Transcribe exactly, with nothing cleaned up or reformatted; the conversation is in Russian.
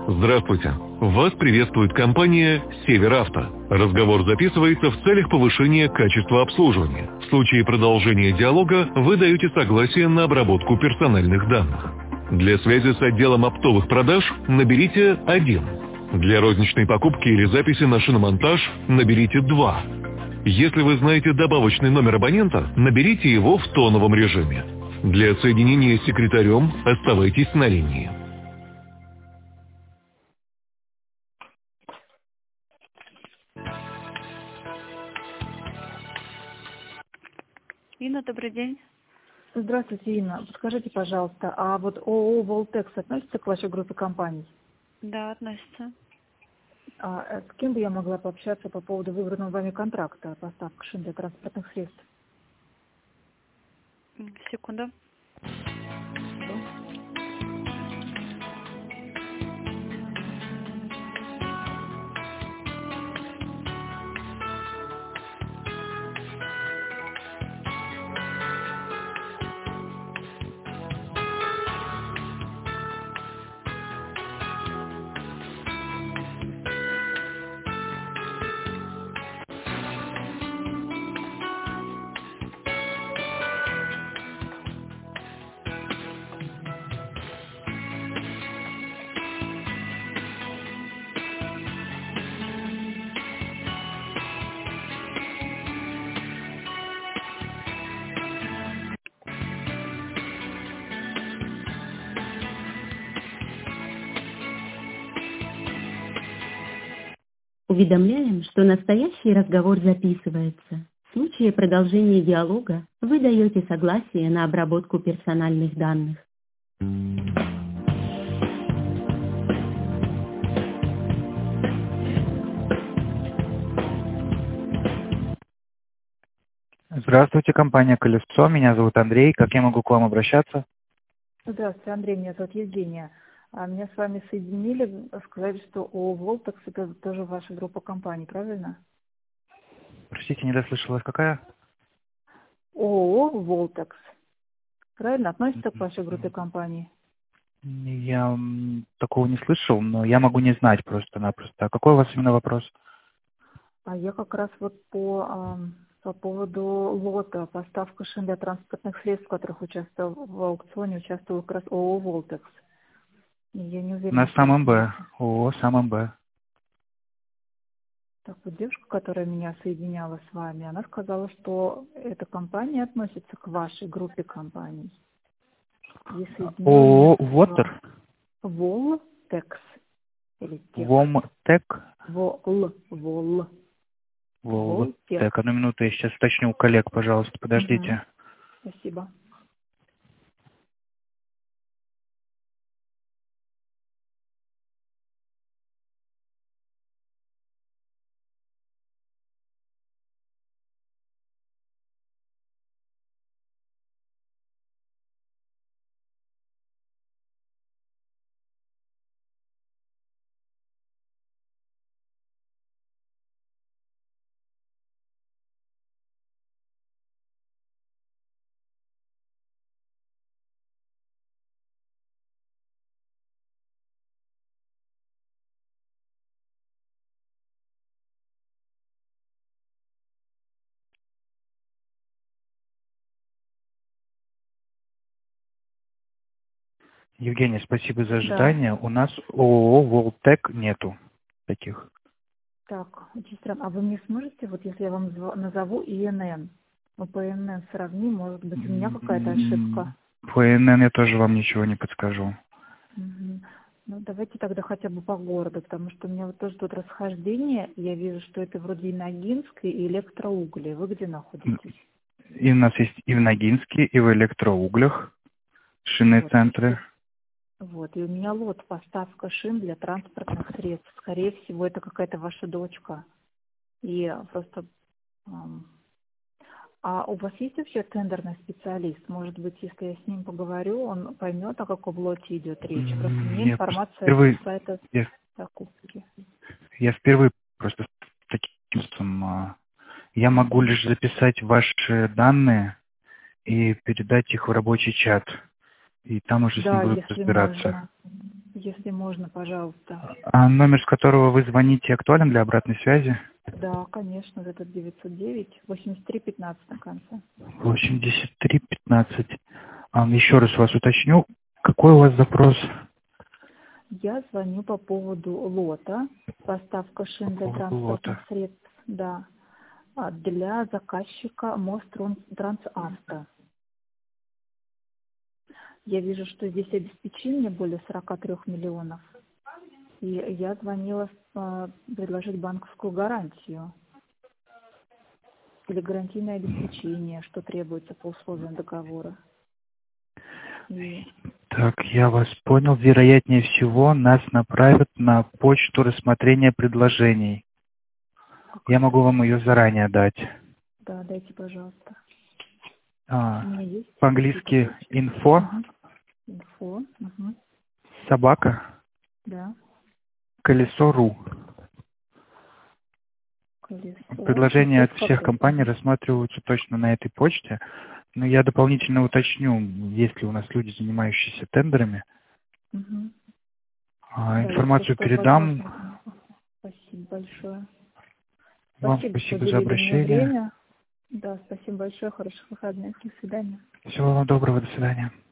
Здравствуйте. Вас приветствует компания «Северавто». Разговор записывается в целях повышения качества обслуживания. В случае продолжения диалога вы даете согласие на обработку персональных данных. Для связи с отделом оптовых продаж наберите один. Для розничной покупки или записи на шиномонтаж наберите два. Если вы знаете добавочный номер абонента, наберите его в тоновом режиме. Для соединения с секретарем оставайтесь на линии. Инна, добрый день. Здравствуйте, Инна. Подскажите, пожалуйста, а вот ООО «Волтекс» относится к вашей группе компаний? Да, относится. А с кем бы я могла пообщаться по поводу выбранного вами контракта поставки шин для транспортных средств? Секунду. Уведомляем, что настоящий разговор записывается. В случае продолжения диалога вы даете согласие на обработку персональных данных. Здравствуйте, компания «Колесо». Меня зовут Андрей. Как я могу к вам обращаться? Здравствуйте, Андрей. Меня зовут Евгения. А меня с вами соединили, сказали, что ООО «Волтекс» это тоже ваша группа компаний, правильно? Простите, не дослышалась. Какая? ООО «Волтекс». Правильно? Относится к вашей группе компаний? Я м, такого не слышал, но я могу не знать просто-напросто. А какой у вас именно вопрос? А я как раз вот по, ам, по поводу лота, поставка шин для транспортных средств, в которых участвовал в аукционе, участвовал как раз ООО «Волтекс». И я не уверена, На что... самом Б. ООО «Самом Б». Так вот, девушка, которая меня соединяла с вами, она сказала, что эта компания относится к вашей группе компаний. И ООО соединение «Вотер». «Волтекс». Или «Тек». «Вомтек». Вол. Вол. Волтек. Так, одну минуту, я сейчас уточню у коллег, пожалуйста, подождите. Угу. Спасибо. Евгения, спасибо за ожидание. Да. У нас ООО «Волтек» нету таких. Так, очень странно. А вы мне сможете, вот если я вам назову ИНН, мы по ИНН сравним, может быть, у меня какая-то ошибка? По ИНН я тоже вам ничего не подскажу. Угу. Ну, давайте тогда хотя бы по городу, потому что у меня вот тоже тут расхождение. Я вижу, что это вроде и Ногинск, и Электроугли. Вы где находитесь? И у нас есть и в Ногинске, и в Электроуглях шинные вот центры. Вот, и у меня лот поставка шин для транспортных средств. Скорее всего, это какая-то ваша дочка. И просто... А у вас есть вообще тендерный специалист? Может быть, если я с ним поговорю, он поймет, о каком лоте идет речь. Просто мне я информация впервые... с сайта я... закупки. Я впервые просто с таким чувством. Я могу лишь записать ваши данные и передать их в рабочий чат. И там уже да, с ним будут если разбираться. можно. Если можно, пожалуйста. А номер, с которого вы звоните, актуален для обратной связи? Да, конечно, вот этот девятьсот девять, восемьдесят три пятнадцать на конце. восемьдесят три пятнадцать. А, еще раз вас уточню. Какой у вас запрос? Я звоню по поводу лота, поставка шин для По поводу транспортных лота. средств, да, а, для заказчика МОЗ Трансавто. Я вижу, что здесь обеспечение более сорок три миллионов. И я звонила а, предложить банковскую гарантию или гарантийное обеспечение, что требуется по условиям договора. И... Так, я вас понял. Вероятнее всего, нас направят на почту рассмотрения предложений. Я могу вам ее заранее дать. Да, дайте, пожалуйста. А, У меня есть по-английски info, Угу. Инфо. Угу. собака, Да. колесо.ру. Колесо. Предложения от Колесо всех какое? компаний рассматриваются точно на этой почте. Но я дополнительно уточню, есть ли у нас люди, занимающиеся тендерами. Угу. А, Да, информацию если что, передам. возможно. Спасибо большое. Вам Спасибо, спасибо что за уделили мне обращение. время. Да, спасибо большое. Хороших выходных. До свидания. Всего вам доброго. До свидания.